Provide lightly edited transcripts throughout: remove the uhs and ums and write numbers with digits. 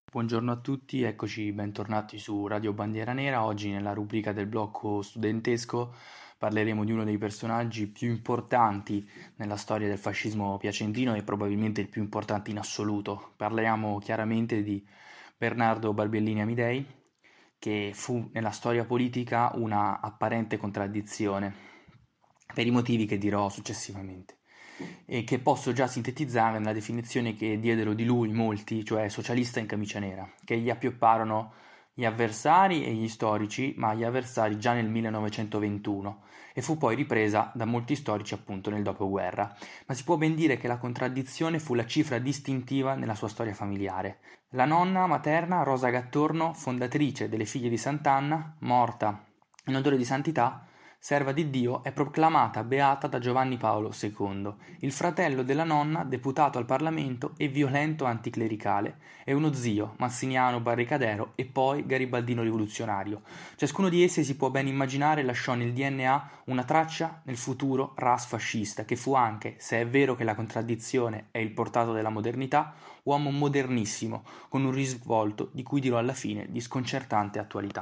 Buongiorno a tutti, eccoci bentornati su Radio Bandiera Nera. Oggi nella rubrica del blocco studentesco parleremo di uno dei personaggi più importanti nella storia del fascismo piacentino e probabilmente il più importante in assoluto. Parliamo chiaramente di Bernardo Balbellini Amidei, che fu nella storia politica una apparente contraddizione, per i motivi che dirò successivamente, e che posso già sintetizzare nella definizione che diedero di lui molti, cioè socialista in camicia nera, che gli appiopparono gli avversari e gli storici, ma gli avversari già nel 1921, e fu poi ripresa da molti storici appunto nel dopoguerra. Ma si può ben dire che la contraddizione fu la cifra distintiva nella sua storia familiare. La nonna materna, Rosa Gattorno, fondatrice delle Figlie di Sant'Anna, morta in odore di santità, serva di Dio, è proclamata beata da Giovanni Paolo II. Il fratello della nonna, deputato al Parlamento e violento anticlericale, è uno zio, massiniano barricadero e poi garibaldino rivoluzionario. Ciascuno di essi, si può ben immaginare, lasciò nel DNA una traccia nel futuro ras fascista, che fu anche, se è vero che la contraddizione è il portato della modernità, uomo modernissimo, con un risvolto di cui dirò alla fine di sconcertante attualità.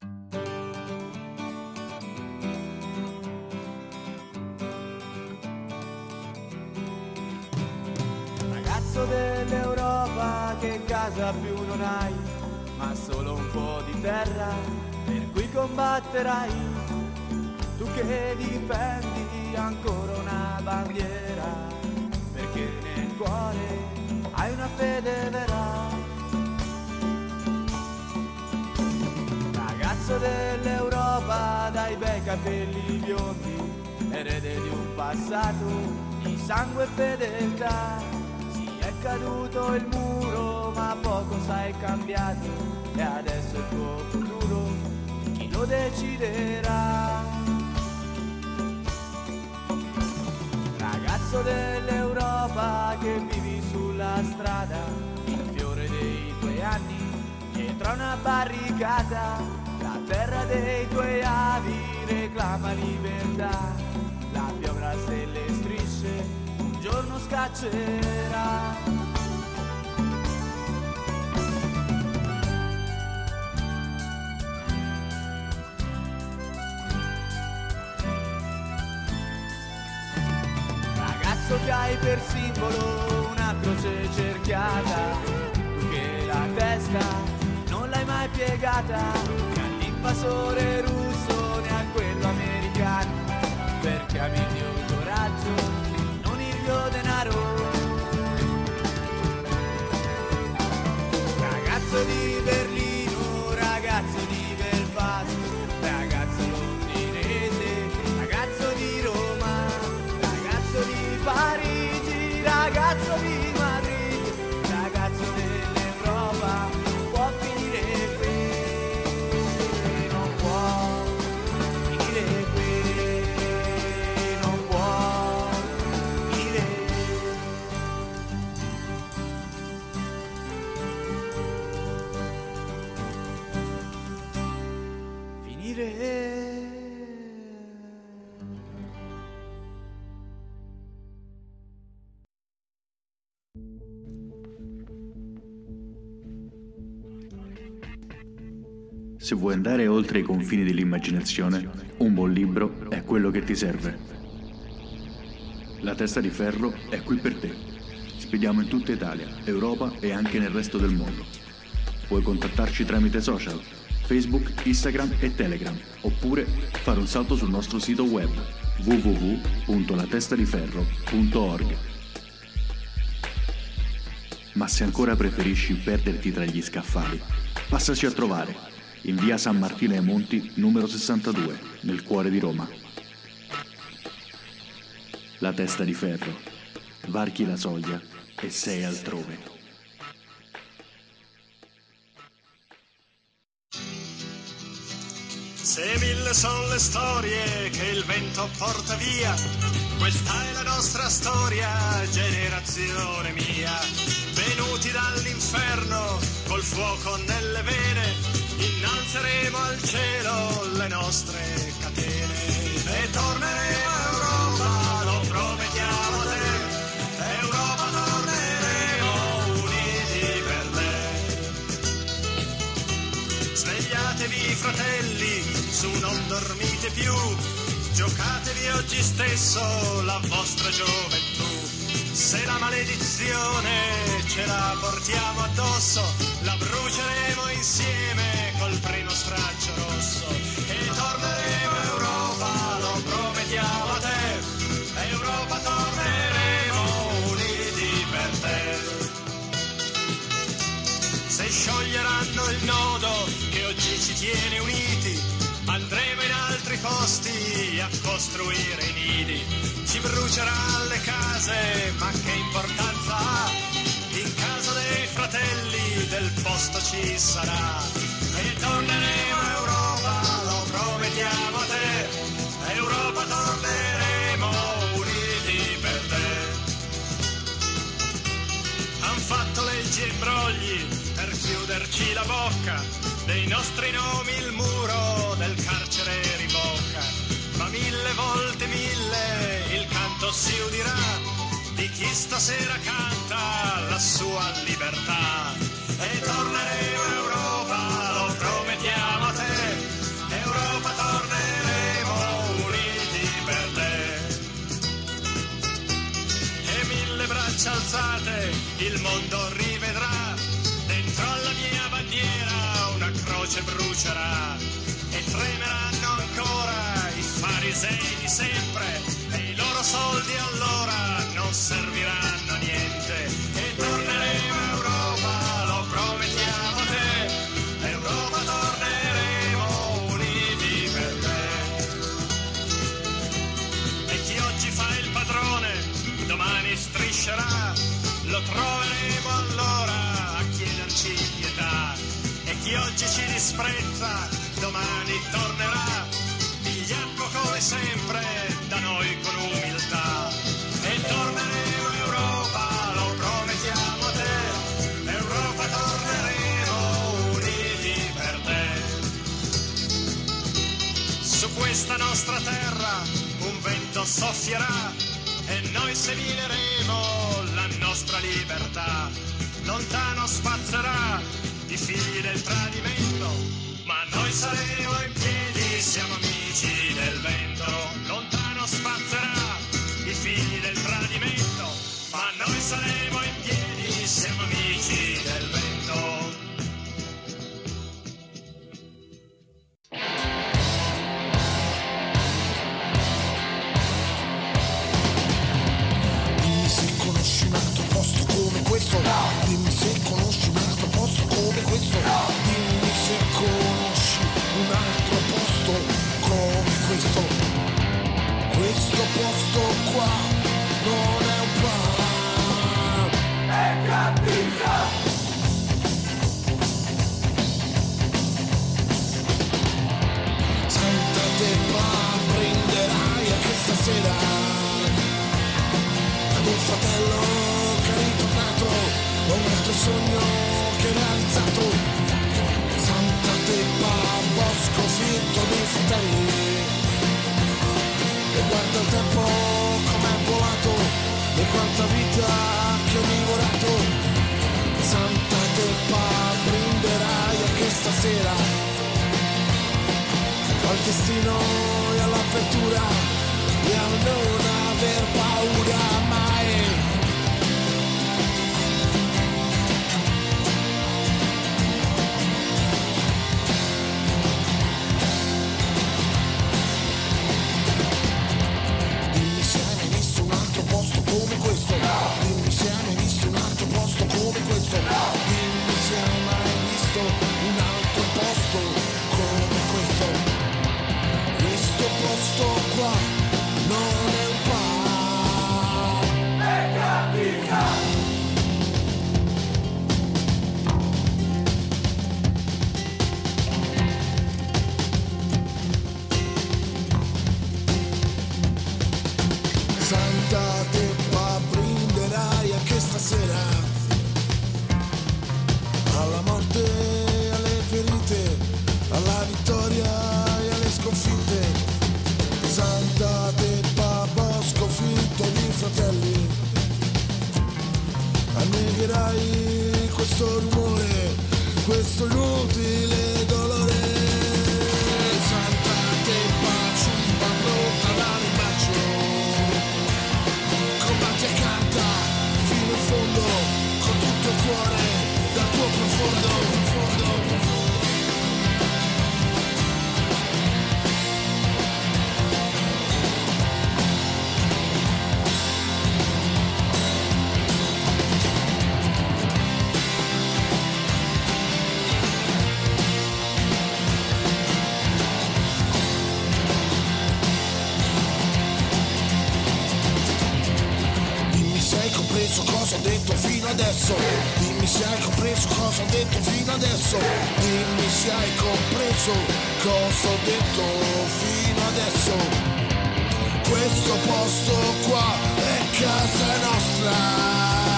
Dell'Europa, che casa più non hai, ma solo un po' di terra per cui combatterai. Tu che difendi ancora una bandiera, perché nel cuore hai una fede vera. Ragazzo dell'Europa dai bei capelli biondi, erede di un passato di sangue e fedeltà. È caduto il muro, ma poco sai cambiato, e adesso il tuo futuro chi lo deciderà? Ragazzo dell'Europa che vivi sulla strada, il fiore dei tuoi anni dietro una barricata, la terra dei tuoi avi reclama libertà, la piovra se le strisce un giorno scaccerà. Ragazzo che hai per simbolo una croce cerchiata, tu che la testa non l'hai mai piegata, né all'invasore russo né a quello americano, perché ami il mio coraggio, denaro. Ragazzo di Berlino, ragazzo di Belfast, ragazzo londinese, ragazzo di Roma, ragazzo di Parigi, ragazzo di Madrid, ragazzo dell'Europa, non può finire qui, non può finire qui, non può. Se vuoi andare oltre i confini dell'immaginazione, un buon libro è quello che ti serve. La Testa di Ferro è qui per te. Spediamo in tutta Italia, Europa e anche nel resto del mondo. Puoi contattarci tramite social, Facebook, Instagram e Telegram, oppure fare un salto sul nostro sito web www.latestadiferro.org. Ma se ancora preferisci perderti tra gli scaffali, passaci a trovare in via San Martino ai Monti, numero 62, nel cuore di Roma. La Testa di Ferro. Varchi la soglia e sei altrove. Se mille sono le storie che il vento porta via, questa è la nostra storia, generazione mia. Venuti dall'inferno col fuoco nelle vene, innalzeremo al cielo le nostre catene e torneremo a Europa, lo promettiamo a te. Europa torneremo uniti per lei. Svegliatevi fratelli, su non dormite più, giocatevi oggi stesso la vostra gioventù. Se la maledizione ce la portiamo addosso, la bruceremo insieme col primo straccio rosso. E torneremo a Europa, lo promettiamo a te, Europa torneremo uniti per te. Se scioglieranno il nodo che oggi ci tiene uniti, andremo in altri posti a costruire i nidi. Ci bruceranno le case, ma che importanza ha? In casa dei fratelli del posto ci sarà. E torneremo a Europa, lo promettiamo a te, Europa torneremo uniti per te. Han fatto leggi e imbrogli per chiuderci la bocca, dei nostri nomi il muro del carcere ribocca. Ma 1000 volte 1000 il canto si udirà di chi stasera canta la sua libertà. E torneremo a Europa, lo promettiamo a te, Europa torneremo uniti per te. E 1000 braccia alzate il mondo rivedrà, dentro alla mia bandiera una croce brucerà. E tremeranno ancora i farisei di sempre, e i loro soldi allora non serviranno a niente. E torneremo a Europa, lo promettiamo a te, Europa torneremo uniti per te. E chi oggi fa il padrone domani striscerà, lo troveremo allora a chiederci pietà. E chi oggi ci disprezza domani tornerà, vigliacco come sempre, da noi con umiltà. E torneremo a Europa, lo promettiamo a te, Europa torneremo uniti per te. Su questa nostra terra un vento soffierà e noi semineremo la nostra libertà. Lontano spazzerà i figli del tradimento, ma noi saremo in piedi, siamo amici del vento. Lontano spazzerà i figli del tradimento, ma noi saremo in piedi, siamo amici del vento. Dimmi se conosci un altro posto come questo. Dimmi se conosci un altro posto come questo. Dimmi se conosci un altro posto come questo. Questo posto qua non è un bar, è cattiva. Santa Teppa, prenderai anche stasera ad un fratello che è ritornato, un altro sogno che è realizzato. Santa Teppa, bosco fitto di fratelli, e guarda il tempo com'è volato e quanta vita che ho divorato. Santa Teppa, brinderai anche stasera al destino e all'avventura e a non aver paura mai. Dimmi se hai mai visto un altro posto come questo. Dimmi se hai mai visto un altro posto come questo. Dimmi se hai mai visto un altro posto come questo. Questo posto qua non è un bar, è cattiva. Santa Teppa, brinderai anche stasera alla morte, alle ferite, alla vittoria e alle sconfitte. Santa Teppa, bosco fitto di fratelli, annegherai questo rumore, questo inutile dolore. ho detto fino adesso. Dimmi se hai compreso cosa ho detto fino adesso. Dimmi se hai compreso cosa ho detto fino adesso. Questo posto qua è casa nostra.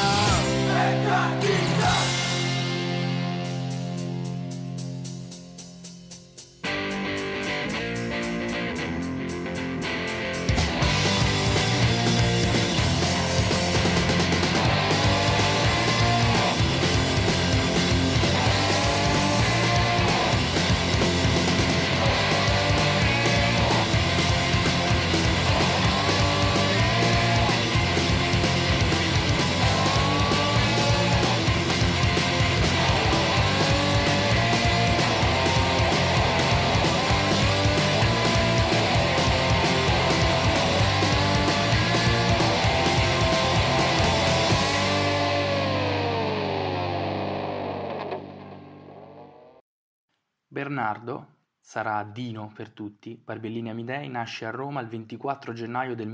Bernardo, sarà Dino per tutti, Barbellini Amidei nasce a Roma il 24 gennaio del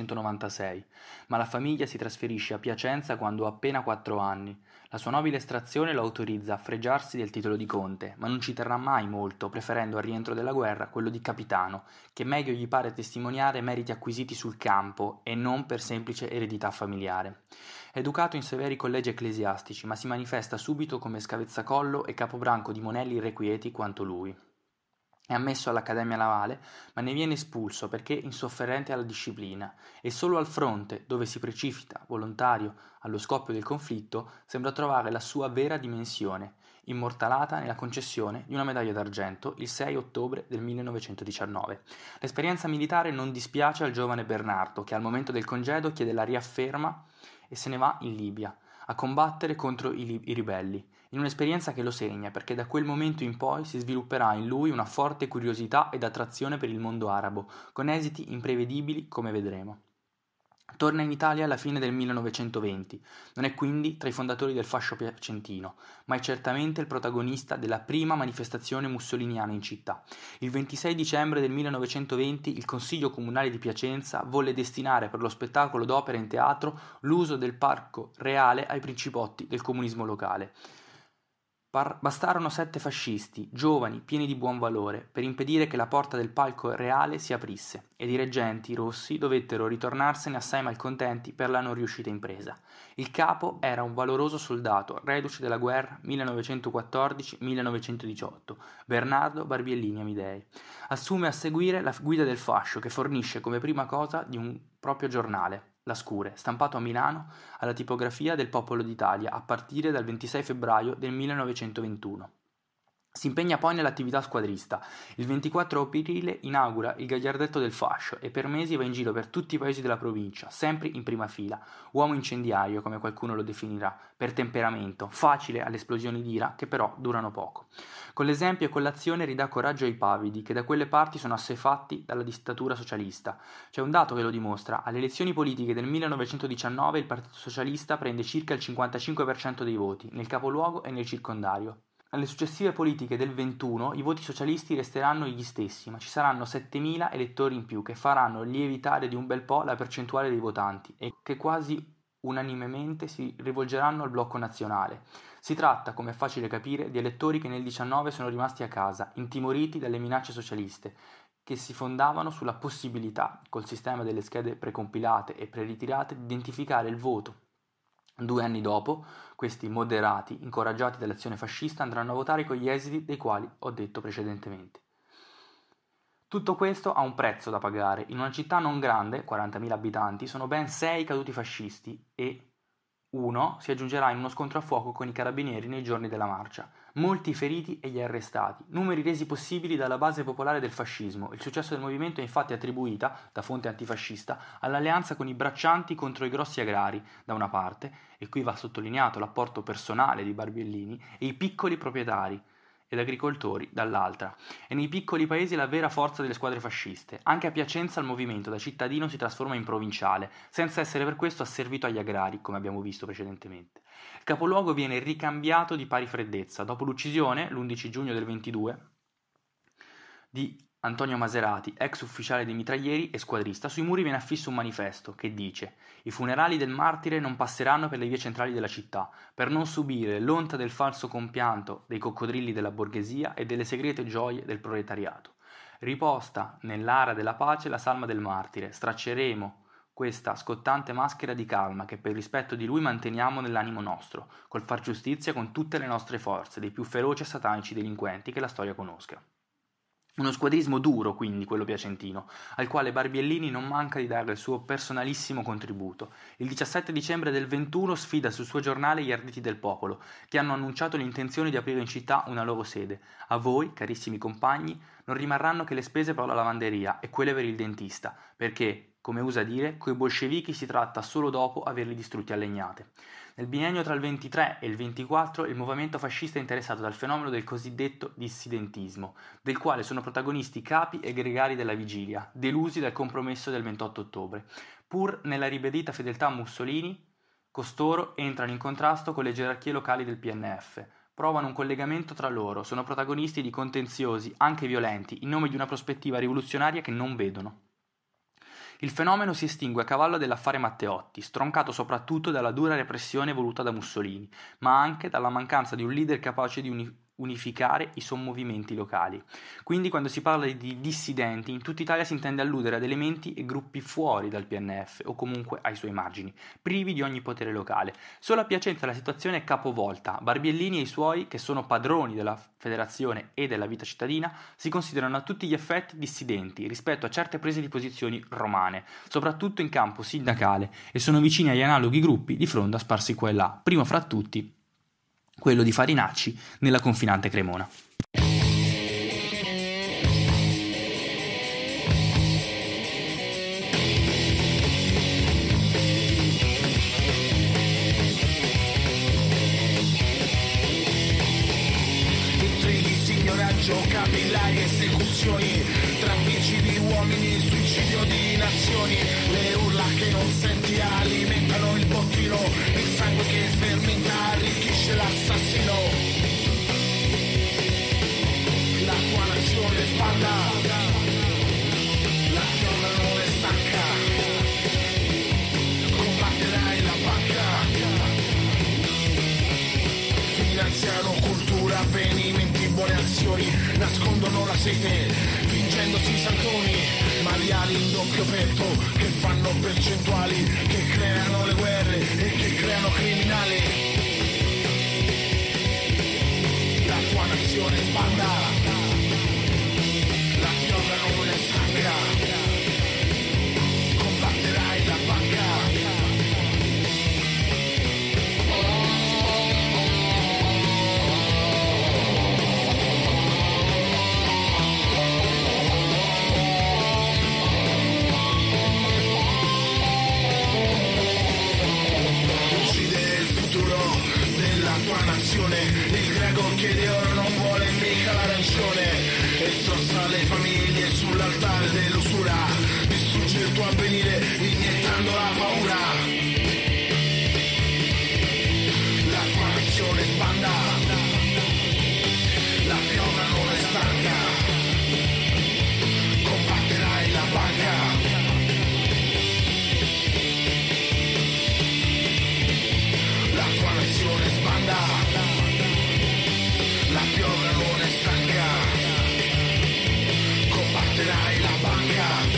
1896, ma la famiglia si trasferisce a Piacenza quando ha appena 4 anni. La sua nobile estrazione lo autorizza a fregiarsi del titolo di conte, ma non ci terrà mai molto, preferendo al rientro della guerra quello di capitano, che meglio gli pare testimoniare meriti acquisiti sul campo e non per semplice eredità familiare. È educato in severi collegi ecclesiastici, ma si manifesta subito come scavezzacollo e capobranco di monelli irrequieti quanto lui. È ammesso all'Accademia Navale, ma ne viene espulso perché insofferente alla disciplina e solo al fronte, dove si precipita, volontario, allo scoppio del conflitto, sembra trovare la sua vera dimensione, immortalata nella concessione di una medaglia d'argento il 6 ottobre del 1919. L'esperienza militare non dispiace al giovane Bernardo, che al momento del congedo chiede la riafferma e se ne va in Libia a combattere contro i ribelli, in un'esperienza che lo segna perché da quel momento in poi si svilupperà in lui una forte curiosità ed attrazione per il mondo arabo, con esiti imprevedibili come vedremo. Torna in Italia alla fine del 1920, non è quindi tra i fondatori del fascio piacentino, ma è certamente il protagonista della prima manifestazione mussoliniana in città. Il 26 dicembre del 1920 il Consiglio Comunale di Piacenza volle destinare per lo spettacolo d'opera in teatro l'uso del Parco Reale ai principotti del comunismo locale. Bastarono 7 fascisti, giovani, pieni di buon valore, per impedire che la porta del Palco Reale si aprisse, ed i reggenti rossi dovettero ritornarsene assai malcontenti per la non riuscita impresa. Il capo era un valoroso soldato, reduce della guerra 1914-1918, Bernardo Barbiellini Amidei. Assume a seguire la guida del fascio, che fornisce come prima cosa di un proprio giornale, La Scure, stampato a Milano alla tipografia del Popolo d'Italia a partire dal 26 febbraio del 1921. Si impegna poi nell'attività squadrista. Il 24 aprile inaugura il Gagliardetto del Fascio e per mesi va in giro per tutti i paesi della provincia, sempre in prima fila. Uomo incendiario, come qualcuno lo definirà, per temperamento, facile alle esplosioni d'ira che però durano poco. Con l'esempio e con l'azione ridà coraggio ai pavidi che da quelle parti sono assuefatti dalla dittatura socialista. C'è un dato che lo dimostra: alle elezioni politiche del 1919 il Partito Socialista prende circa il 55% dei voti, nel capoluogo e nel circondario. Alle successive politiche del 21 i voti socialisti resteranno gli stessi, ma ci saranno 7.000 elettori in più che faranno lievitare di un bel po' la percentuale dei votanti e che quasi unanimemente si rivolgeranno al blocco nazionale. Si tratta, come è facile capire, di elettori che nel 19 sono rimasti a casa, intimoriti dalle minacce socialiste, che si fondavano sulla possibilità, col sistema delle schede precompilate e preritirate, di identificare il voto. 2 anni dopo, questi moderati, incoraggiati dall'azione fascista, andranno a votare con gli esiti dei quali ho detto precedentemente. Tutto questo ha un prezzo da pagare. In una città non grande, 40.000 abitanti, sono ben 6 caduti fascisti e uno si aggiungerà in uno scontro a fuoco con i carabinieri nei giorni della marcia. Molti feriti e gli arrestati, numeri resi possibili dalla base popolare del fascismo. Il successo del movimento è infatti attribuita, da fonte antifascista, all'alleanza con i braccianti contro i grossi agrari, da una parte, e qui va sottolineato l'apporto personale di Barbiellini, e i piccoli proprietari ed agricoltori dall'altra. E nei piccoli paesi la vera forza delle squadre fasciste. Anche a Piacenza il movimento da cittadino si trasforma in provinciale, senza essere per questo asservito agli agrari, come abbiamo visto precedentemente. Il capoluogo viene ricambiato di pari freddezza. Dopo l'uccisione, l'11 giugno del 22, di Antonio Maserati, ex ufficiale dei mitraglieri e squadrista, sui muri viene affisso un manifesto che dice: «I funerali del martire non passeranno per le vie centrali della città, per non subire l'onta del falso compianto dei coccodrilli della borghesia e delle segrete gioie del proletariato. Riposta nell'ara della pace la salma del martire, stracceremo questa scottante maschera di calma che per rispetto di lui manteniamo nell'animo nostro, col far giustizia con tutte le nostre forze, dei più feroci e satanici delinquenti che la storia conosca». Uno squadrismo duro, quindi, quello piacentino, al quale Barbiellini non manca di dare il suo personalissimo contributo. Il 17 dicembre del 21 sfida sul suo giornale gli Arditi del Popolo, che hanno annunciato l'intenzione di aprire in città una loro sede. A voi, carissimi compagni, non rimarranno che le spese per la lavanderia e quelle per il dentista, perché, come usa dire, coi bolscevichi si tratta solo dopo averli distrutti a legnate. Nel biennio tra il 23 e il 24 il movimento fascista è interessato dal fenomeno del cosiddetto dissidentismo, del quale sono protagonisti capi e gregari della vigilia, delusi dal compromesso del 28 ottobre. Pur nella ribadita fedeltà a Mussolini, costoro entrano in contrasto con le gerarchie locali del PNF, provano un collegamento tra loro, sono protagonisti di contenziosi, anche violenti, in nome di una prospettiva rivoluzionaria che non vedono. Il fenomeno si estingue a cavallo dell'affare Matteotti, stroncato soprattutto dalla dura repressione voluta da Mussolini, ma anche dalla mancanza di un leader capace di unificare i sommovimenti locali. Quindi quando si parla di dissidenti, in tutta Italia si intende alludere ad elementi e gruppi fuori dal PNF o comunque ai suoi margini, privi di ogni potere locale. Solo a Piacenza la situazione è capovolta. Barbiellini e i suoi, che sono padroni della federazione e della vita cittadina, si considerano a tutti gli effetti dissidenti rispetto a certe prese di posizioni romane, soprattutto in campo sindacale, e sono vicini agli analoghi gruppi di fronda sparsi qua e là, primo fra tutti quello di Farinacci nella confinante Cremona. Intrighi, signoraggio, capillari, esecuzioni, traffici di uomini, suicidio di nazioni, le urla che non senti alimentano il bottino, il sangue che fermenta arricchisce l'assassino. La tua nazione sbanda, la piovra non è stanca, combatterai la banca. Finanziano cultura, avvenimenti, buone azioni, nascondono la sete, fingendosi santoni, maiali in doppio petto, che fanno percentuali, che creano le guerre e che creano criminali. La tua nazione sbanda, la piovra non è stanca, combatterai la banca. Il greco chiede oro, non vuole mica l'arancione, e strozza le famiglie sull'altare dell'usura, distrugge il tuo avvenire iniettando la paura. La tua nazione sbanda, la piovra non è stanca, combatterai la banca. La piovra non è stanca, combatterai la banca.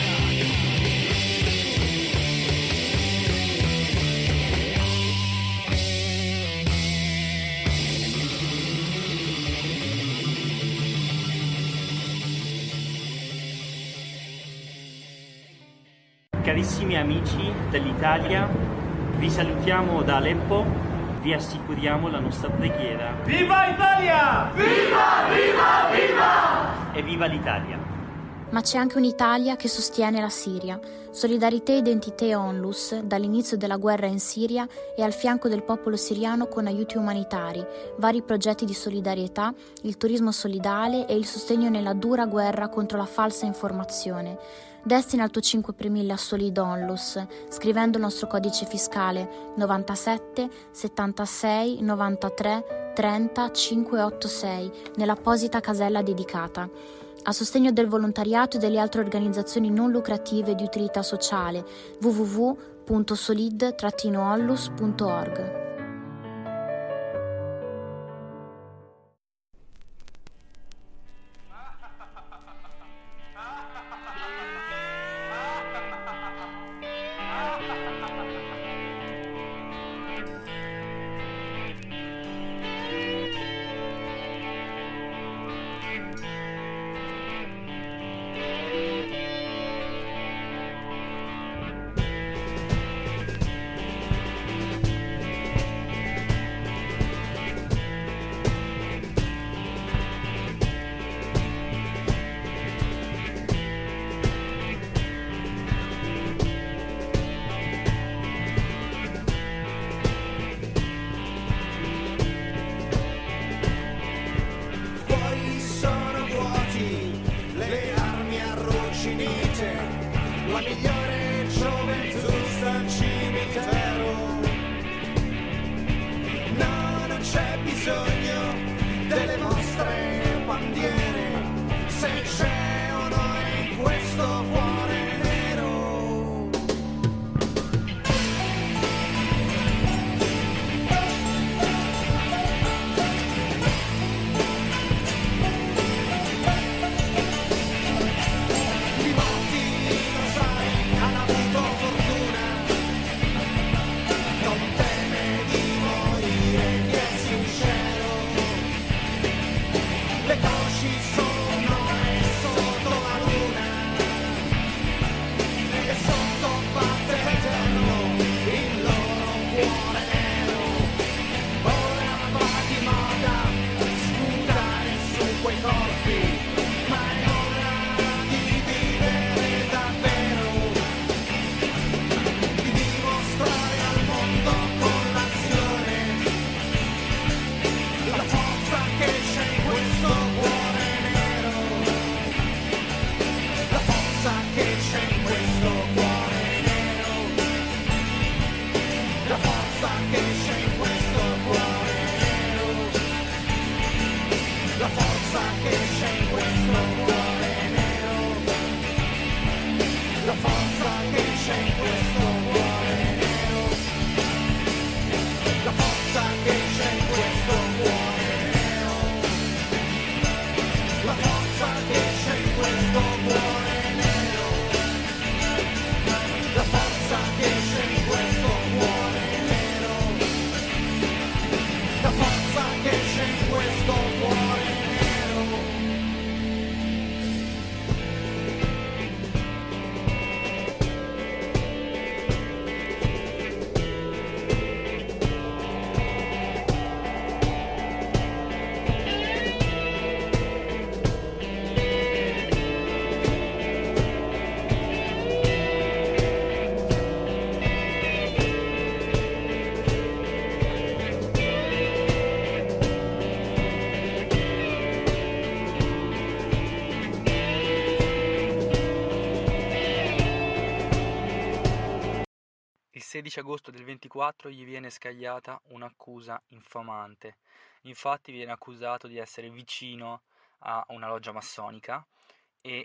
Carissimi amici dell'Italia, vi salutiamo da Aleppo. Vi assicuriamo la nostra preghiera. Viva Italia! Viva, viva, viva! E viva l'Italia! Ma c'è anche un'Italia che sostiene la Siria. Solidarité Identité Onlus, dall'inizio della guerra in Siria, è al fianco del popolo siriano con aiuti umanitari, vari progetti di solidarietà, il turismo solidale e il sostegno nella dura guerra contro la falsa informazione. Destina il tuo 5 per 1000 a Solid Onlus, scrivendo il nostro codice fiscale 97 76 93 30 586 nell'apposita casella dedicata. a sostegno del volontariato e delle altre organizzazioni non lucrative di utilità sociale. www.solid-onlus.org. Il 16 agosto del 24 gli viene scagliata un'accusa infamante. Infatti viene accusato di essere vicino a una loggia massonica e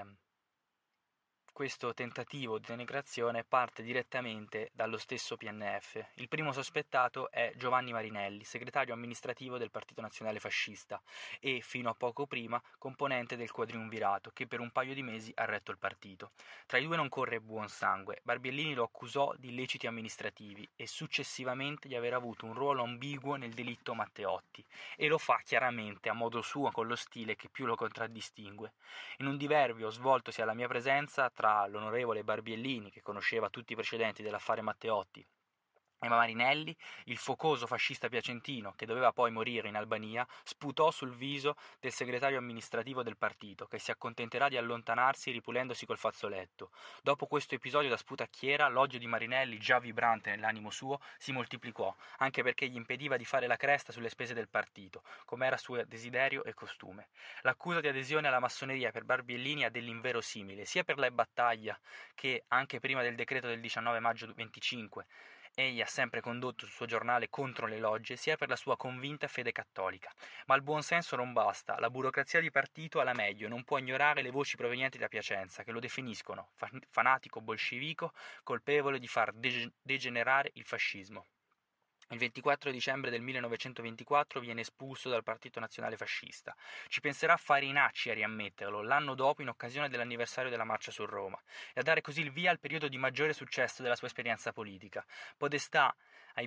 questo tentativo di denigrazione parte direttamente dallo stesso PNF. Il primo sospettato è Giovanni Marinelli, segretario amministrativo del Partito Nazionale Fascista e, fino a poco prima, componente del Quadriumvirato, che per un paio di mesi ha retto il partito. Tra i due non corre buon sangue. Barbiellini lo accusò di illeciti amministrativi e successivamente di aver avuto un ruolo ambiguo nel delitto Matteotti, e lo fa chiaramente a modo suo, con lo stile che più lo contraddistingue. In un diverbio svoltosi alla mia presenza tra l'onorevole Barbiellini, che conosceva tutti i precedenti dell'affare Matteotti, e Marinelli, il focoso fascista piacentino, che doveva poi morire in Albania, sputò sul viso del segretario amministrativo del partito, che si accontenterà di allontanarsi ripulendosi col fazzoletto. Dopo questo episodio da sputacchiera, l'odio di Marinelli, già vibrante nell'animo suo, si moltiplicò, anche perché gli impediva di fare la cresta sulle spese del partito, come era suo desiderio e costume. L'accusa di adesione alla massoneria per Barbiellini ha dell'inverosimile, sia per la battaglia che, anche prima del decreto del 19 maggio 25, Egli ha sempre condotto il suo giornale contro le logge, sia per la sua convinta fede cattolica. Ma il buon senso non basta, la burocrazia di partito alla meglio non può ignorare le voci provenienti da Piacenza, che lo definiscono fanatico bolscevico, colpevole di far degenerare il fascismo. Il 24 dicembre del 1924 viene espulso dal Partito Nazionale Fascista. Ci penserà Farinacci a riammetterlo l'anno dopo in occasione dell'anniversario della marcia su Roma e a dare così il via al periodo di maggiore successo della sua esperienza politica. Podestà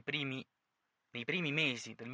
nei primi mesi del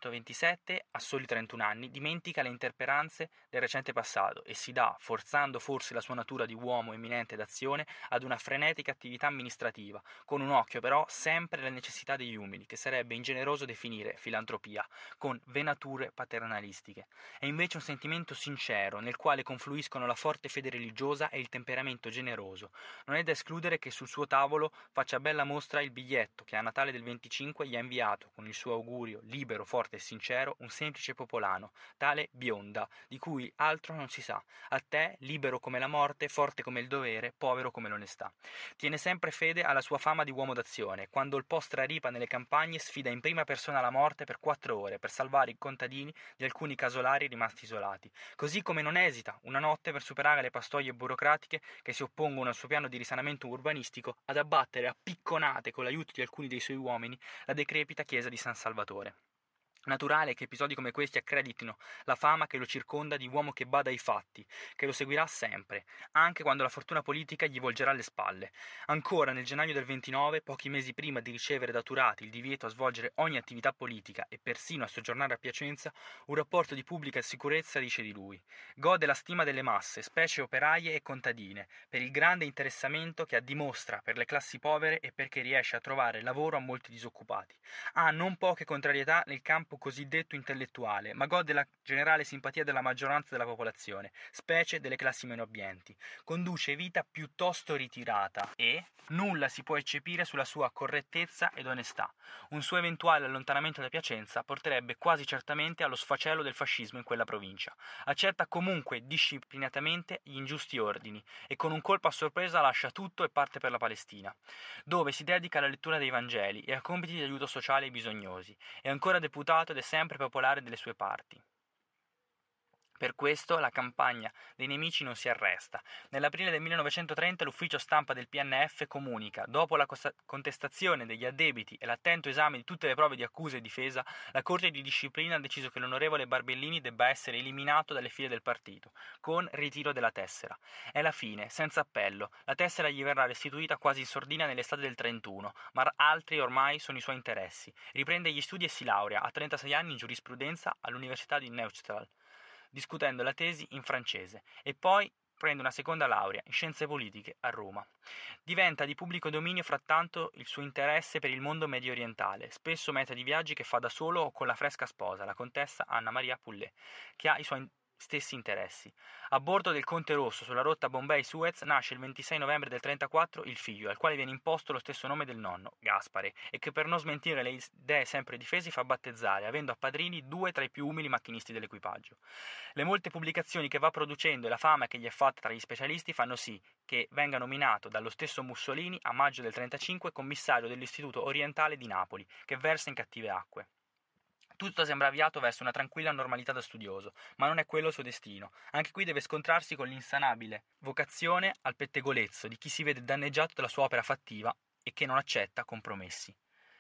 1927, a soli 31 anni, dimentica le intemperanze del recente passato e si dà, forzando forse la sua natura di uomo eminente d'azione, ad una frenetica attività amministrativa, con un occhio però sempre alle necessità degli umili, che sarebbe ingeneroso definire filantropia, con venature paternalistiche. È invece un sentimento sincero, nel quale confluiscono la forte fede religiosa e il temperamento generoso. Non è da escludere che sul suo tavolo faccia bella mostra il biglietto che a Natale del 25 gli ha inviato, con il suo augurio libero, forte e sincero, un semplice popolano, tale Bionda, di cui altro non si sa. A te, libero come la morte, forte come il dovere, povero come l'onestà. Tiene sempre fede alla sua fama di uomo d'azione. Quando il po' straripa nelle campagne, sfida in prima persona la morte per 4 ore, per salvare i contadini di alcuni casolari rimasti isolati. Così come non esita, una notte, per superare le pastoie burocratiche che si oppongono al suo piano di risanamento urbanistico, ad abbattere a picconate, con l'aiuto di alcuni dei suoi uomini, la decrepita chiesa di San Salvatore. Naturale che episodi come questi accreditino la fama che lo circonda di uomo che bada ai fatti, che lo seguirà sempre, anche quando la fortuna politica gli volgerà le spalle. Ancora nel gennaio del 29, pochi mesi prima di ricevere da Turati il divieto a svolgere ogni attività politica e persino a soggiornare a Piacenza, un rapporto di pubblica sicurezza dice di lui: gode la stima delle masse, specie operaie e contadine, per il grande interessamento che dimostra per le classi povere e perché riesce a trovare lavoro a molti disoccupati. Ha non poche contrarietà nel campo cosiddetto intellettuale, ma gode della generale simpatia della maggioranza della popolazione, specie delle classi meno abbienti. Conduce vita piuttosto ritirata e nulla si può eccepire sulla sua correttezza ed onestà. Un suo eventuale allontanamento da Piacenza porterebbe quasi certamente allo sfacelo del fascismo in quella provincia. Accetta comunque disciplinatamente gli ingiusti ordini e con un colpo a sorpresa lascia tutto e parte per la Palestina, dove si dedica alla lettura dei Vangeli e a compiti di aiuto sociale ai bisognosi. È ancora deputato ed è sempre popolare delle sue parti. Per questo la campagna dei nemici non si arresta. Nell'aprile del 1930 l'ufficio stampa del PNF comunica: dopo la contestazione degli addebiti e l'attento esame di tutte le prove di accusa e difesa, la Corte di Disciplina ha deciso che l'onorevole Barbellini debba essere eliminato dalle file del partito, con ritiro della tessera. È la fine, senza appello. La tessera gli verrà restituita quasi in sordina nell'estate del 31, ma altri ormai sono i suoi interessi. Riprende gli studi e si laurea a 36 anni in giurisprudenza all'Università di Neuchâtel, discutendo la tesi in francese, e poi prende una seconda laurea in scienze politiche a Roma. Diventa di pubblico dominio frattanto il suo interesse per il mondo medio orientale, spesso meta di viaggi che fa da solo o con la fresca sposa, la contessa Anna Maria Poulet, che ha i suoi stessi interessi. A bordo del Conte Rosso sulla rotta Bombay-Suez nasce il 26 novembre del 34 il figlio, al quale viene imposto lo stesso nome del nonno, Gaspare, e che per non smentire le idee sempre difese fa battezzare, avendo a padrini 2 tra i più umili macchinisti dell'equipaggio. Le molte pubblicazioni che va producendo e la fama che gli è fatta tra gli specialisti fanno sì che venga nominato dallo stesso Mussolini a maggio del 35 commissario dell'Istituto Orientale di Napoli, che versa in cattive acque. Tutto sembra avviato verso una tranquilla normalità da studioso, ma non è quello il suo destino. Anche qui deve scontrarsi con l'insanabile vocazione al pettegolezzo di chi si vede danneggiato dalla sua opera fattiva e che non accetta compromessi.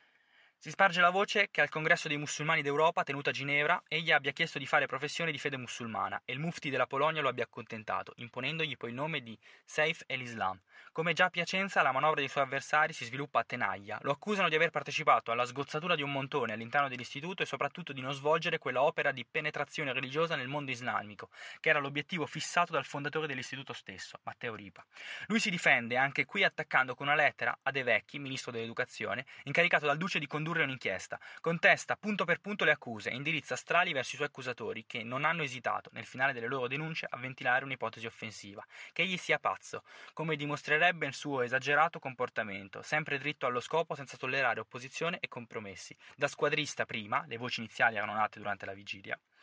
Si sparge la voce che al congresso dei musulmani d'Europa, tenuto a Ginevra, egli abbia chiesto di fare professione di fede musulmana e il mufti della Polonia lo abbia accontentato, imponendogli poi il nome di Saif el-Islam. Come già a Piacenza, la manovra dei suoi avversari si sviluppa a tenaglia. Lo accusano di aver partecipato alla sgozzatura di un montone all'interno dell'istituto e soprattutto di non svolgere quella opera di penetrazione religiosa nel mondo islamico, che era l'obiettivo fissato dal fondatore dell'istituto stesso, Matteo Ripa. Lui si difende anche qui attaccando con una lettera a De Vecchi, ministro dell'educazione, incaricato dal duce di condurre un'inchiesta. Contesta punto per punto le accuse e indirizza strali verso i suoi accusatori, che non hanno esitato, nel finale delle loro denunce, a ventilare un'ipotesi offensiva: che egli sia pazzo, come dimostrerebbe il suo esagerato comportamento, sempre dritto allo scopo senza tollerare opposizione e compromessi. Da squadrista prima, le voci iniziali erano nate durante la vigilia,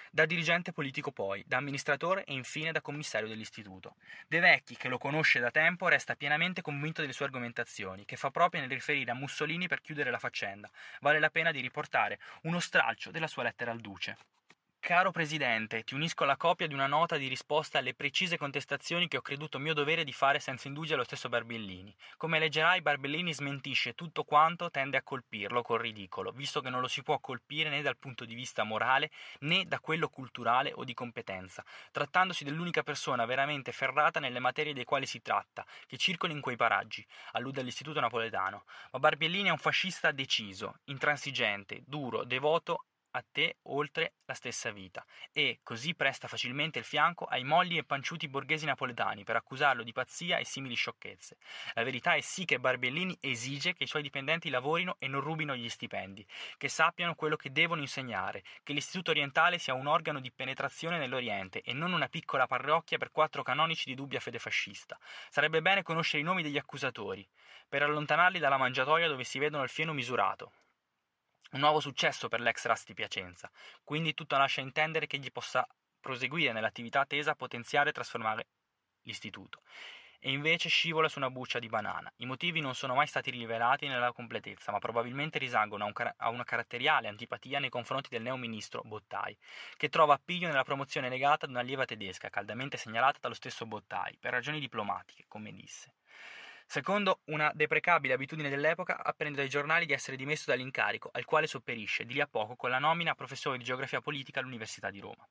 da dirigente politico poi, da amministratore e infine da commissario dell'istituto. De Vecchi, che lo conosce da tempo, resta pienamente convinto delle sue argomentazioni, che fa proprio nel riferire a Mussolini per chiudere la faccenda. Vale la pena di riportare uno stralcio della sua lettera al duce. Caro Presidente, ti unisco alla copia di una nota di risposta alle precise contestazioni che ho creduto mio dovere di fare senza indugio allo stesso Barbellini. Come leggerai, Barbellini smentisce tutto quanto tende a colpirlo col ridicolo, visto che non lo si può colpire né dal punto di vista morale né da quello culturale o di competenza, trattandosi dell'unica persona veramente ferrata nelle materie dei quali si tratta, che circoli in quei paraggi, allude all'Istituto Napoletano. Ma Barbellini è un fascista deciso, intransigente, duro, devoto a te oltre la stessa vita, e così presta facilmente il fianco ai molli e panciuti borghesi napoletani per accusarlo di pazzia e simili sciocchezze. La verità è sì che Barbellini esige che i suoi dipendenti lavorino e non rubino gli stipendi, che sappiano quello che devono insegnare, che l'Istituto Orientale sia un organo di penetrazione nell'Oriente e non una piccola parrocchia per 4 canonici di dubbia fede fascista. Sarebbe bene conoscere i nomi degli accusatori, per allontanarli dalla mangiatoia dove si vedono il fieno misurato. Un nuovo successo per l'ex Ras di Piacenza, quindi tutto lascia intendere che egli possa proseguire nell'attività tesa a potenziare e trasformare l'istituto. E invece scivola su una buccia di banana. I motivi non sono mai stati rivelati nella completezza, ma probabilmente risalgono a una caratteriale antipatia nei confronti del neoministro Bottai, che trova appiglio nella promozione legata ad un'allieva tedesca, caldamente segnalata dallo stesso Bottai, per ragioni diplomatiche, come disse. Secondo una deprecabile abitudine dell'epoca, apprende dai giornali di essere dimesso dall'incarico, al quale sopperisce di lì a poco con la nomina a professore di geografia politica all'Università di Roma.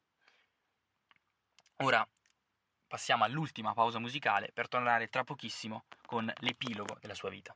Ora passiamo all'ultima pausa musicale per tornare tra pochissimo con l'epilogo della sua vita.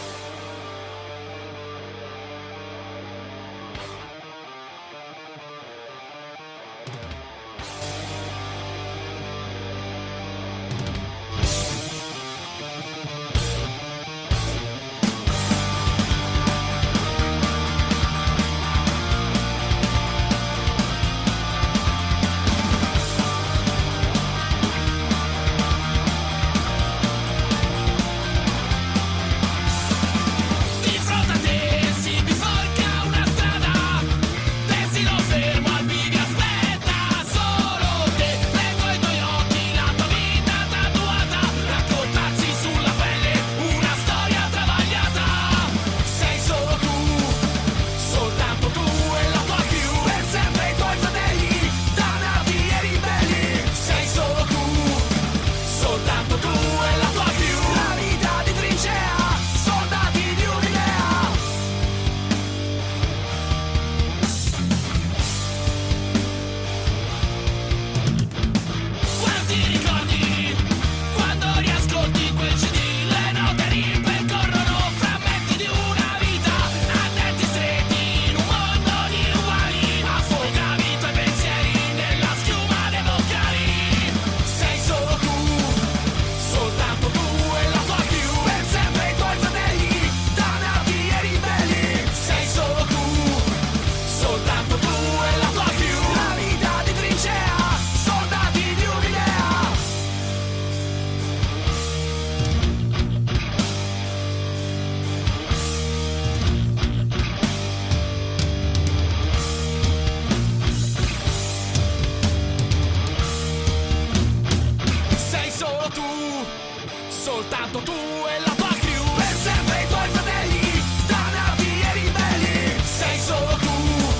soltanto tu e la tua crew. Per sempre i tuoi fratelli, danati e ribelli. Sei solo tu,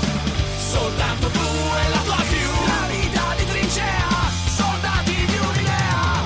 soltanto tu e la tua crew. La vita di trincea, soldati di un'idea.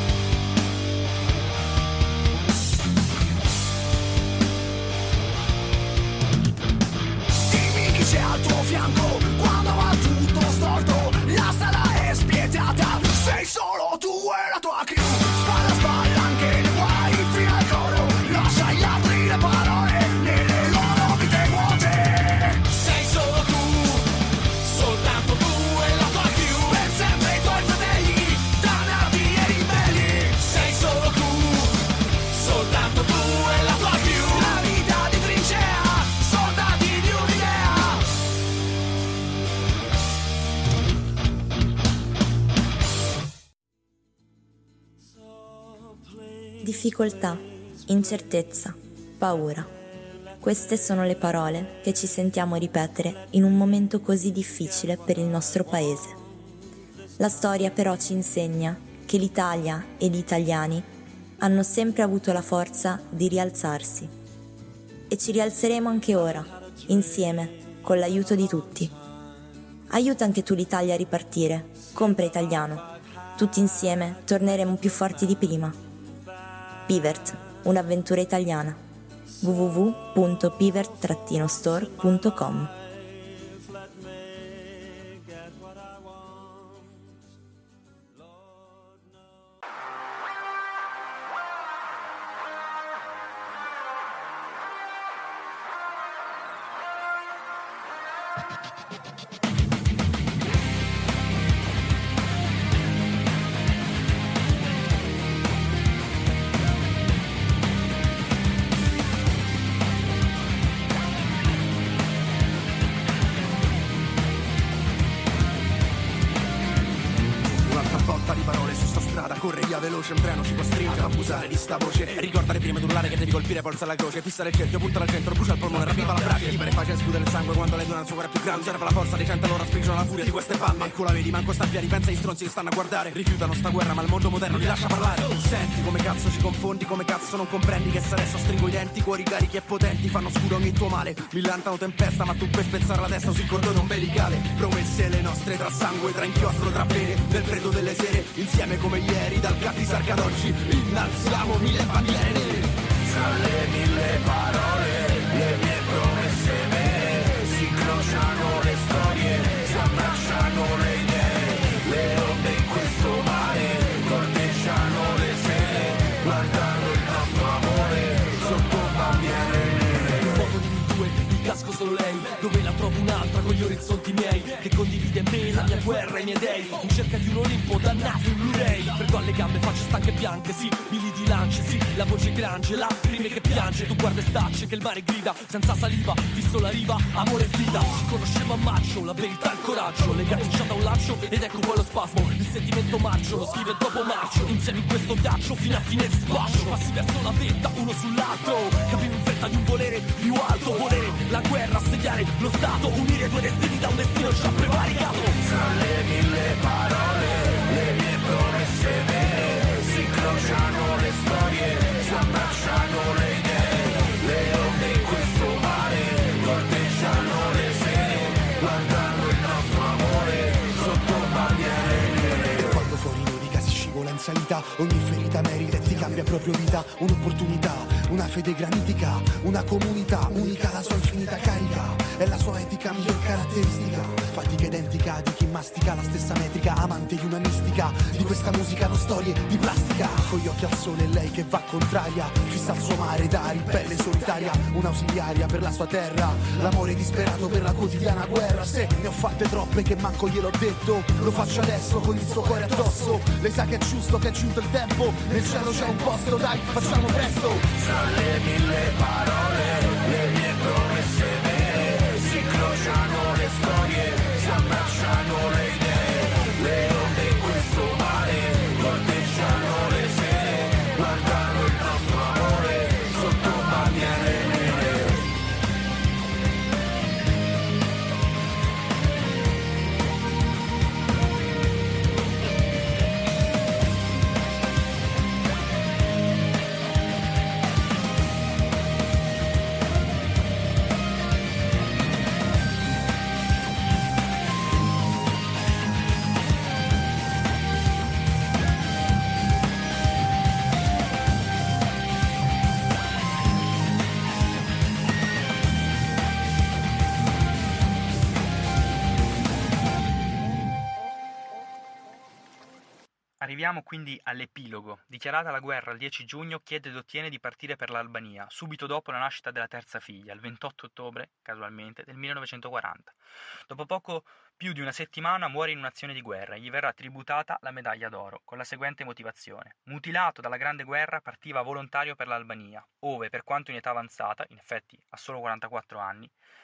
Dimmi chi c'è al tuo fianco quando va tutto storto. La strada è spietata, sei solo tu e la tua crew. Spalla a spalla anche nei guai fino al collo. Lascia agli altri le parole nelle loro vite vuote. Sei solo tu, soltanto tu e la tua crew. Per sempre i tuoi fratelli, danati e ribelli. Sei solo tu, soltanto tu e la tua crew. La vita di trincea, soldati di un'idea. Difficoltà, incertezza, paura. Queste sono le parole che ci sentiamo ripetere in un momento così difficile per il nostro paese. La storia però ci insegna che l'Italia e gli italiani hanno sempre avuto la forza di rialzarsi. E ci rialzeremo anche ora, insieme, con l'aiuto di tutti. Aiuta anche tu l'Italia a ripartire, compra italiano. Tutti insieme torneremo più forti di prima. Pivert, un'avventura italiana. www.pivert-store.com. Veloce un treno ci costringe ad abusare di sta voce. Ricorda le prime d'urlare che devi colpire, polsa la croce. Fissa il cerchio, punta al centro, brucia il polmone, rapiva la brace. Libera e facile sputere il sangue quando lei dona il suo cuore più grande. Serve la forza dei 100 allora sprigiono la furia di queste palle. Manco la vedi, manco sta via, ripensa agli stronzi che stanno a guardare. Rifiutano sta guerra ma il mondo moderno li lascia parlare. Senti come cazzo ci confondi, come cazzo non comprendi che se adesso stringo i denti, cuori carichi e potenti fanno scuro ogni tuo male. Millantano tempesta ma tu puoi spezzare la testa sul cordone ombelicale. Promesse le nostre tra sangue, tra inchiostro, tra pene. Nel freddo delle sere, insieme come ieri, dal Cattisarca ad oggi innalziamo 1000 bandiere nere. Tra le 1000 parole, le mie promesse vere, si incrociano le storie, si abbracciano le idee, le onde in questo mare, corteggiano le sere, guardando il nostro amore sotto bandiere nere. Foto di noi due, il casco solo lei, dove la trovo un'altra con gli orizzonti miei, che condivide me, la mia guerra, i miei dei, in cerca di un Olimpo dannato in Blu-ray. Freddo alle gambe, facce stanche e bianche, sì, mili di lance, sì, la voce grange, lacrime che piange, tu guarda e stacce che il mare grida, senza saliva, visto la riva, amore e vita. Ci conosceva a maggio, la verità e il coraggio, legati già da un laccio, ed ecco poi lo spasmo, il sentimento marcio, lo scrive dopo marcio, insieme in questo ghiaccio fino a fine di spaccio, passi verso la vetta, uno sull'altro, capiamo in fretta di un volere più alto, volere la guerra, assediare lo Stato, unire due destini da un destino già prevaricato. Tra le 1000 parole, le mie promesse vere, si incrociano le storie, si abbracciano le idee, le onde in questo mare, corteggiano le sere, guardando il nostro amore sotto bandiere nere. E quando fuori nevica si scivola in salita, ogni ferita merita e ti cambia proprio vita, un'opportunità, una fede granitica, una comunità unica, la sua infinita carica, è la sua etica miglior caratteristica, fatica identica di chi mastica la stessa metrica, amante di una mistica, di questa musica non storie di plastica, con gli occhi al sole lei che va contraria, fissa il suo mare da ribelle solitaria, un'ausiliaria per la sua terra, l'amore disperato per la quotidiana guerra. Se ne ho fatte troppe che manco gliel'ho detto, lo faccio adesso con il suo cuore addosso, lei sa che è giusto, che è giunto il tempo, nel cielo c'è un posto, dai facciamo presto. Tra le 1000 parole, le mie promesse vere, si incrociano le storie, si abbracciano le idee, le onde in questo mare, corteggiano le sere, guardando il nostro amore sotto bandiere nere. Arriviamo quindi all'epilogo. Dichiarata la guerra il 10 giugno, chiede ed ottiene di partire per l'Albania, subito dopo la nascita della terza figlia, il 28 ottobre, casualmente, del 1940. Dopo poco più di una settimana muore in un'azione di guerra e gli verrà tributata la medaglia d'oro, con la seguente motivazione. Mutilato dalla Grande Guerra, partiva volontario per l'Albania, ove, per quanto in età avanzata, in effetti ha solo 44 anni,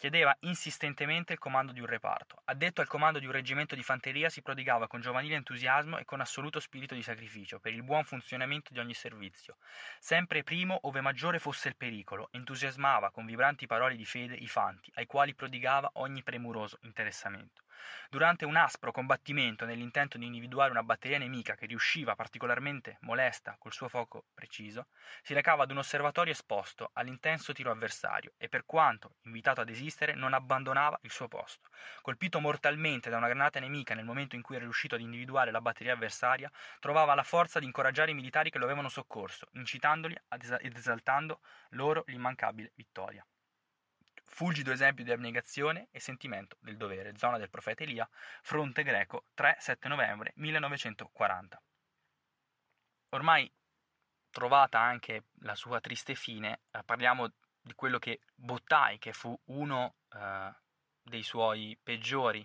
Chiedeva insistentemente il comando di un reparto. Addetto al comando di un reggimento di fanteria, si prodigava con giovanile entusiasmo e con assoluto spirito di sacrificio per il buon funzionamento di ogni servizio. Sempre primo, ove maggiore fosse il pericolo, entusiasmava con vibranti parole di fede i fanti, ai quali prodigava ogni premuroso interessamento. Durante un aspro combattimento nell'intento di individuare una batteria nemica che riusciva particolarmente molesta col suo fuoco preciso, si recava ad un osservatorio esposto all'intenso tiro avversario e, per quanto invitato ad esistere, non abbandonava il suo posto. Colpito mortalmente da una granata nemica nel momento in cui era riuscito ad individuare la batteria avversaria, trovava la forza di incoraggiare i militari che lo avevano occorso, incitandoli ed esaltando loro l'immancabile vittoria. Fulgido esempio di abnegazione e sentimento del dovere. Zona del profeta Elia, fronte greco, 3-7 novembre 1940. Ormai trovata anche la sua triste fine, parliamo di quello che Bottai, che fu uno dei suoi peggiori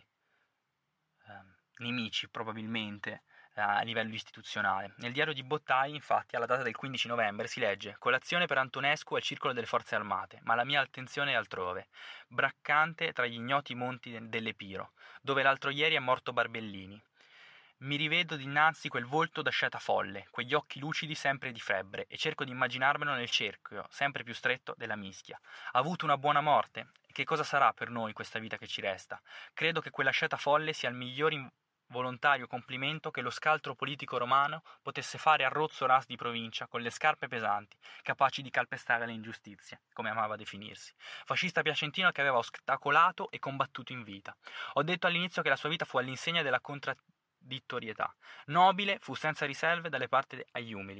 nemici probabilmente a livello istituzionale. Nel diario di Bottai, infatti, alla data del 15 novembre si legge: colazione per Antonescu al circolo delle forze armate, ma la mia attenzione è altrove, braccante tra gli ignoti monti dell'Epiro, dove l'altro ieri è morto Barbellini. Mi rivedo dinanzi quel volto d'asceta folle, quegli occhi lucidi sempre di febbre, e cerco di immaginarmelo nel cerchio sempre più stretto della mischia. Ha avuto una buona morte? Che cosa sarà per noi questa vita che ci resta? Credo che quell'asceta folle sia il miglior volontario complimento che lo scaltro politico romano potesse fare al rozzo ras di provincia con le scarpe pesanti, capaci di calpestare le ingiustizie, come amava definirsi. Fascista piacentino che aveva ostacolato e combattuto in vita. Ho detto all'inizio che la sua vita fu all'insegna della contraddittorietà. Nobile, fu senza riserve dalle parti agli umili.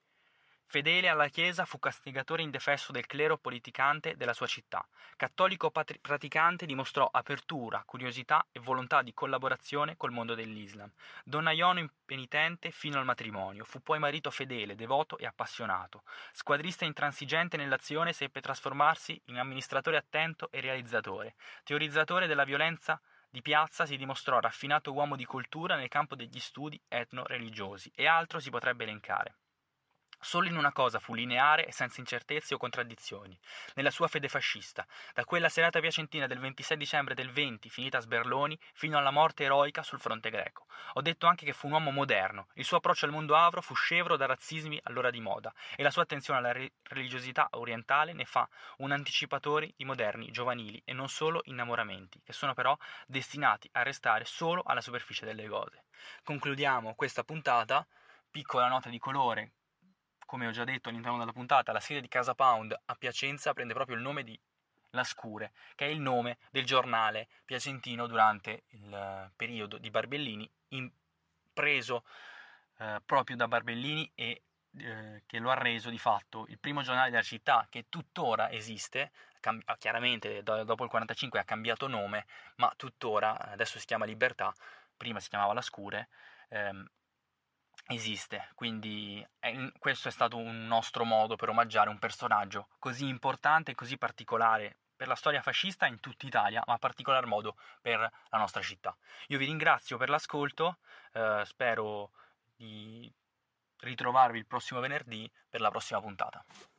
Fedele alla Chiesa, fu castigatore indefesso del clero politicante della sua città. Cattolico praticante, dimostrò apertura, curiosità e volontà di collaborazione col mondo dell'Islam. Donnaiono impenitente fino al matrimonio, fu poi marito fedele, devoto e appassionato. Squadrista intransigente nell'azione, seppe trasformarsi in amministratore attento e realizzatore. Teorizzatore della violenza di piazza, si dimostrò raffinato uomo di cultura nel campo degli studi etno-religiosi, e altro si potrebbe elencare. Solo in una cosa fu lineare e senza incertezze o contraddizioni, nella sua fede fascista, da quella serata piacentina del 26 dicembre del 20, finita a Sberloni, fino alla morte eroica sul fronte greco. Ho detto anche che fu un uomo moderno, il suo approccio al mondo avro fu scevro da razzismi allora di moda, e la sua attenzione alla religiosità orientale ne fa un anticipatore di moderni, giovanili e non solo innamoramenti, che sono però destinati a restare solo alla superficie delle cose. Concludiamo questa puntata, piccola nota di colore. Come ho già detto all'interno della puntata, la sede di Casa Pound a Piacenza prende proprio il nome di La Scure, che è il nome del giornale piacentino durante il periodo di Barbellini, preso proprio da Barbellini e che lo ha reso di fatto il primo giornale della città, che tuttora esiste. Chiaramente dopo il 45 ha cambiato nome, ma tuttora, adesso si chiama Libertà, prima si chiamava La Scure, esiste. Quindi questo è stato un nostro modo per omaggiare un personaggio così importante e così particolare per la storia fascista in tutta Italia, ma in particolar modo per la nostra città. Io vi ringrazio per l'ascolto, spero di ritrovarvi il prossimo venerdì per la prossima puntata.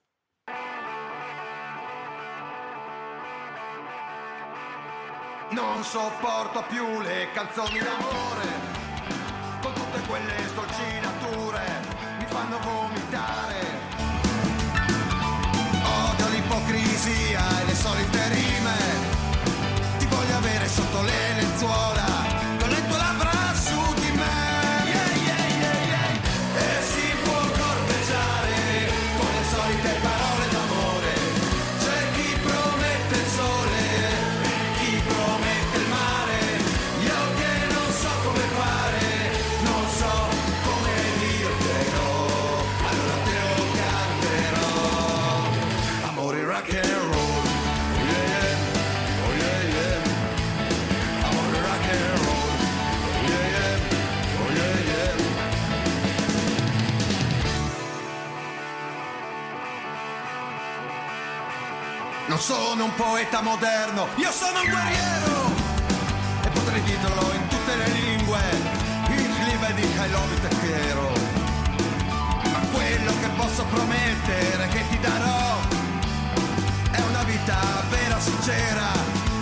Non sopporto più le canzoni d'amore, con tutte quelle stolcinature mi fanno vomitare. Odio l'ipocrisia e le solite rime, ti voglio avere sotto le lenzuola, con le tue labbra su di me. E si può corteggiare con le solite parole d'amore. C'è chi promette il sole, chi promette il mare. Io che non so come fare, non so come dirtelo, allora te lo canterò. Amore rock and roll, yeah yeah, oh yeah yeah. Amore rock and roll, yeah yeah, oh yeah yeah. Non sono un poeta moderno, io sono un guerriero, e potrei dirlo in tutte le lingue, ich liebe dich, I love you, te quiero. Ma quello che posso promettere che ti darò è una vita vera, sincera,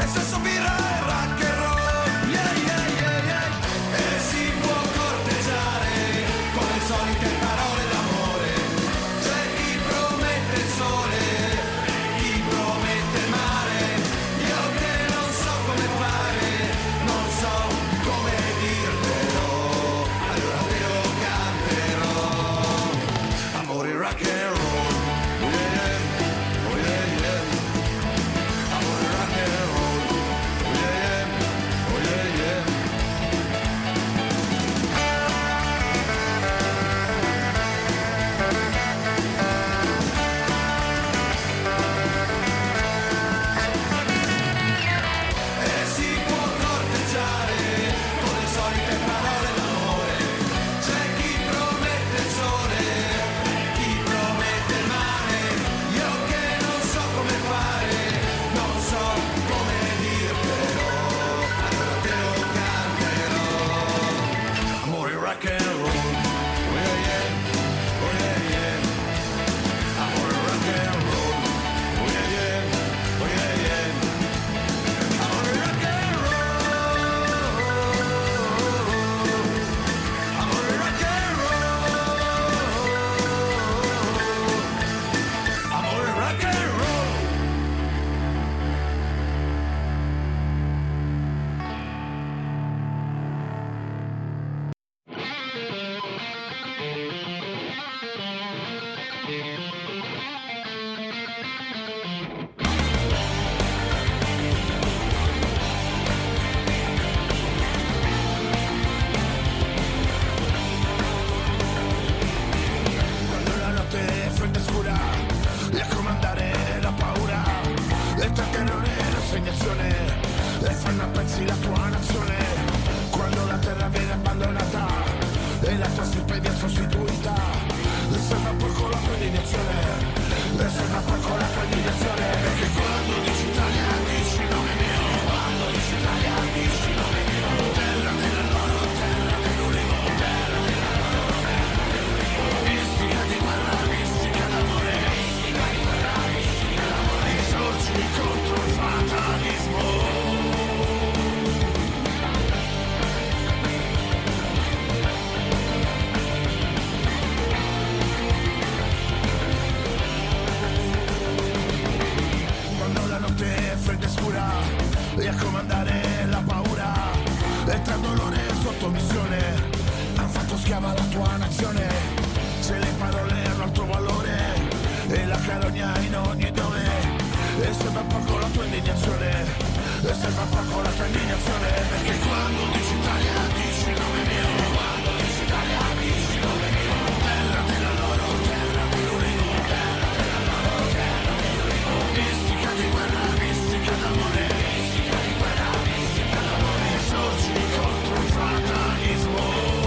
sostituita. E serve a poco la tua indignazione, e serve a poco la tua indignazione. Perché quando dici Italia dici nome mio, quando dici Italia dici nome mio. Terra della loro, terra dell'ulivo, terra della loro, terra dell'ulivo. Mistica di guerra, mistica d'amore, mistica di guerra, mistica d'amore. Insorgi contro il fatalismo. Fredda e scura e a comandare la paura e tra dolore e sottomissione han fatto schiava la tua nazione. Se le parole hanno il tuo valore e la carogna in ogni dove, e serve a poco la tua indignazione, e serve a poco la tua indignazione. Perché quando dici Italia dici nome mio, quando dici Italia dici nome mio. Terra della loro, terra dell'ulivo, terra della loro, terra dell'ulivo. Mistica di guerra, d'amore, mistica di guerra, mistica d'amore. Insorgi contro il fatalismo.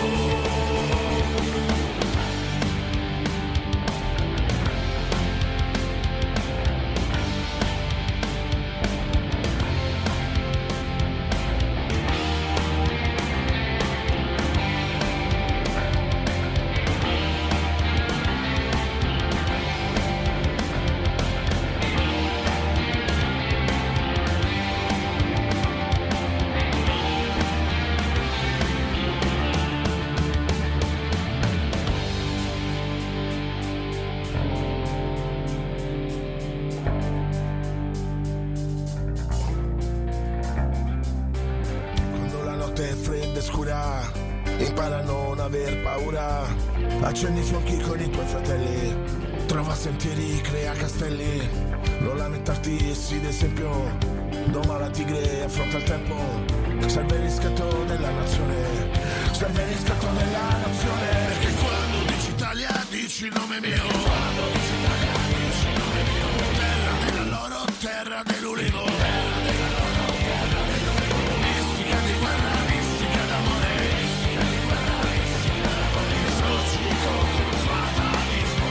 Impara a non aver paura, accendi i fuochi con i tuoi fratelli, trova sentieri, crea castelli, non lamentarti, sii d'esempio, doma la tigre, affronta il tempo, serve il riscatto della nazione, serve il riscatto della nazione. Perché quando dici Italia dici il nome mio, quando dici Italia dici il nome mio. Terra della loro, terra dell'ulivo, terra della loro, terra dell'ulivo. Mistica di guerra, mistica d'amore, mistica di guerra, mistica d'amore. Insorgi contro il fatalismo.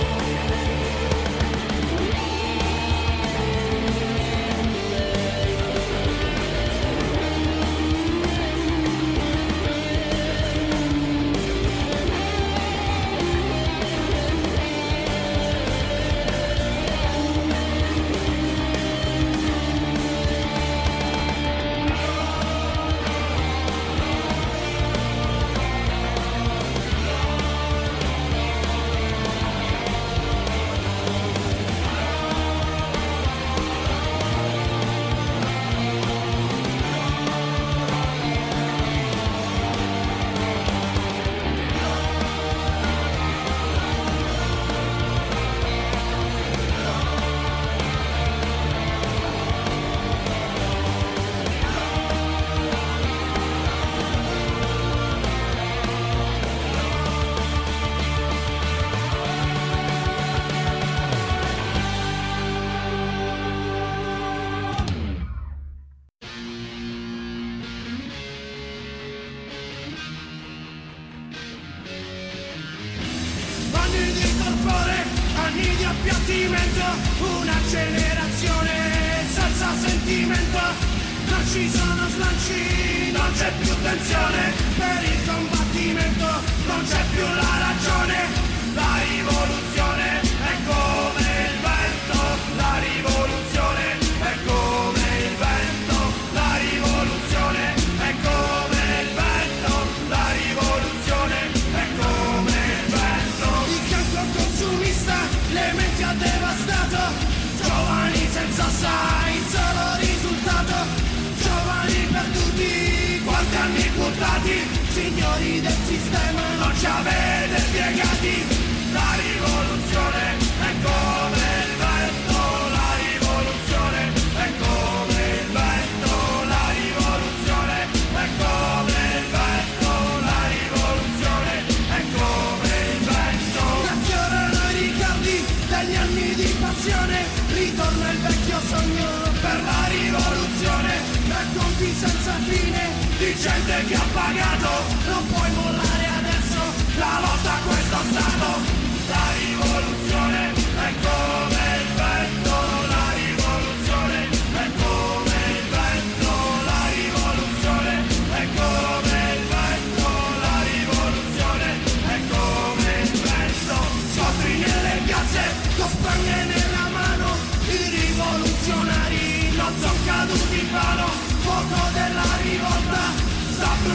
Una generazione senza sentimento, non ci sono slanci, non c'è più tensione per il combattimento, non c'è più la ragione, la rivoluzione è come il vento, la rivoluzione è come il vento, la rivoluzione è come il vento, la rivoluzione è come il vento. Il cancro consumista le menti ha devastato, giovani senza sai, il solo risultato, giovani perduti, quanti anni buttati, signori del sistema non ci avete spiegati, la rivoluzione è come il vento, la rivoluzione è come il vento, la rivoluzione è come il vento, la rivoluzione è come il vento. Affiorano i ricordi degli anni di passione, ritorna il vecchio sogno per la rivoluzione, racconti senza fine di gente che ha pagato, non puoi mollare adesso la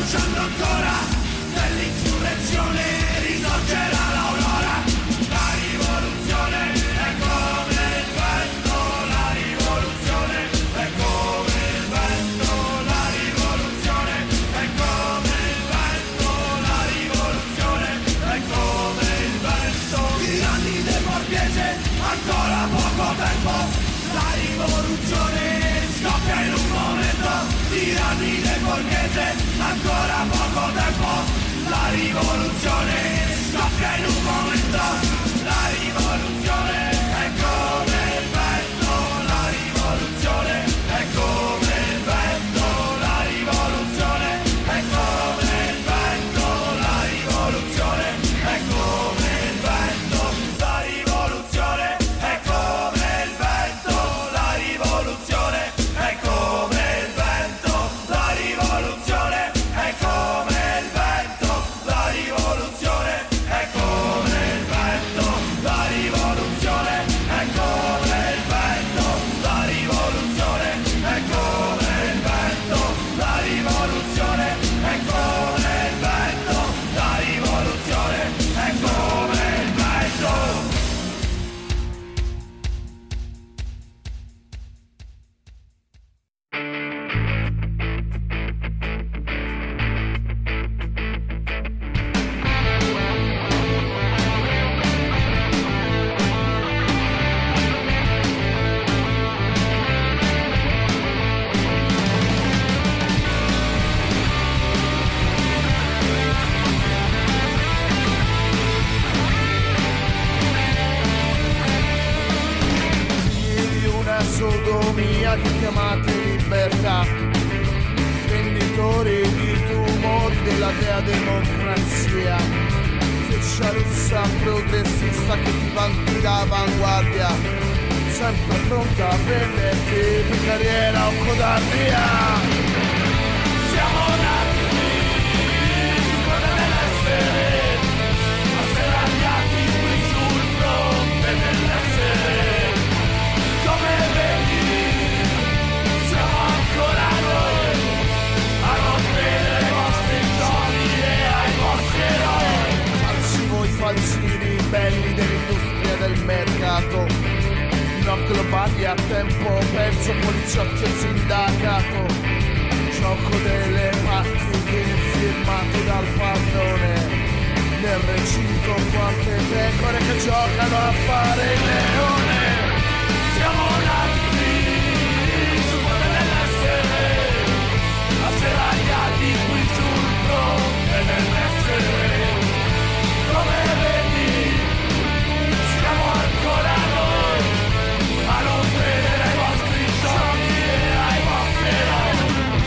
bruciando ancora, nell'insurrezione risorgerà l'aurora. La rivoluzione è come il vento, la rivoluzione è come il vento, la rivoluzione è come il vento, la rivoluzione è come il vento. Tiranni del Borghese, ancora poco tempo, la rivoluzione scoppia in un momento. Tiranni del Borghese, ancora poco tempo, la rivoluzione scoppia in un momento. La rivoluzione è come il vento, la rivoluzione è come il vento, la rivoluzione è come il vento, la rivoluzione è come il vento, la rivoluzione è come il vento, la rivoluzione è come il vento, la rivoluzione è come il vento, la rivoluzione è come il vento, la rivoluzione è come il vento, la rivoluzione è come il vento, la rivoluzione è come il vento, la rivoluzione è come il vento. Di una sodomia che chiamate libertà, venditori di tumori della dea democrazia, fecciaruzza progressista che ti vanti d'avanguardia, sempre pronta a prenderti per carriera o codardia. Siamo nati qui, scuola dell'essere, asserragliati qui sul fronte dell'essere. Come vedi, siamo ancora noi, a non credere ai vostri giochi e ai vostri eroi. Falsi voi, falsi ribelli dell'industria del mercato, no globali a tempo perso, poliziotti e sindacato, gioco delle macchine firmato dal padrone, nel recinto quante pecore che giocano a fare il leone. Siamo nati qui, su quota dell'essere, asserragliati qui sul fronte dell'essere. Come vedi, siamo ancora noi, a non credere ai vostri giochi e ai vostri eroi.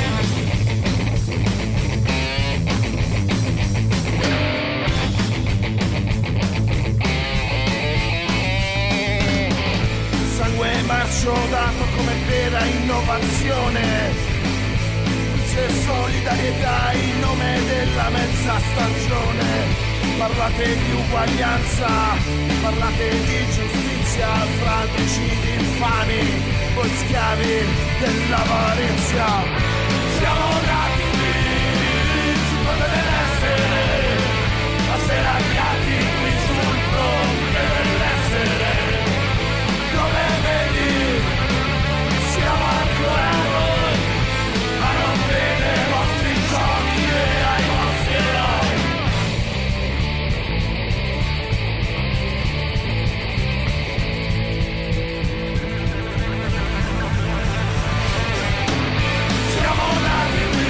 Sangue marcio dato come vera innovazione, se solidarietà in nome della mezza stagione. Parlate di uguaglianza, parlate di giustizia, fratricidi infami, voi schiavi dell'avarizia. Siamo nati qui, si può dell'essere, asserragliati qui sul fronte dell'essere. Come vedi, siamo ancora noi, a non vedere i vostri giochi e ai vostri eroi. Siamo nati qui,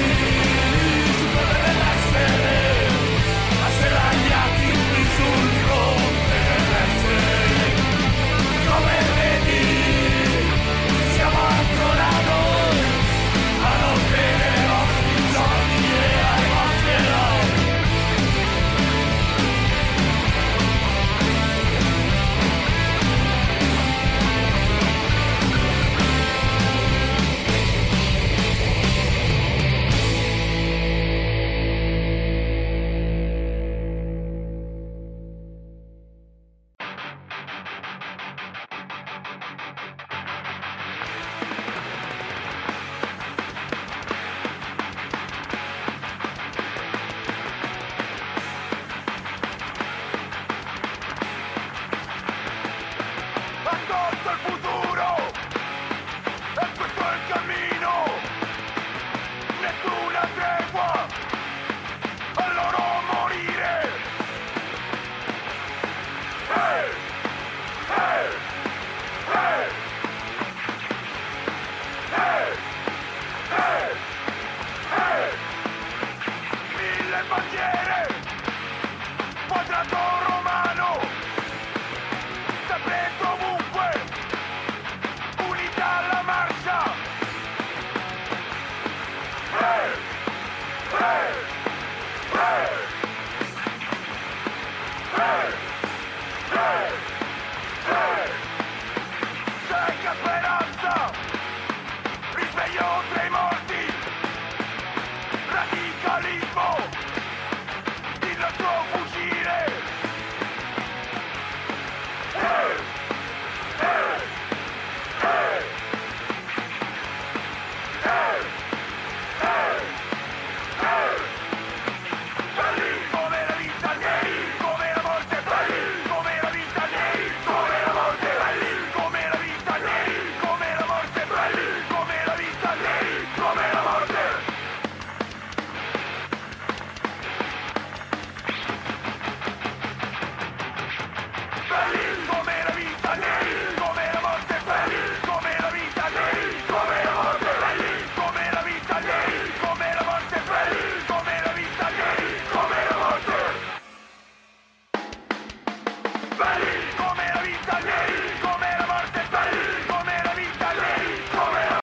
Sei che speranza, risveglio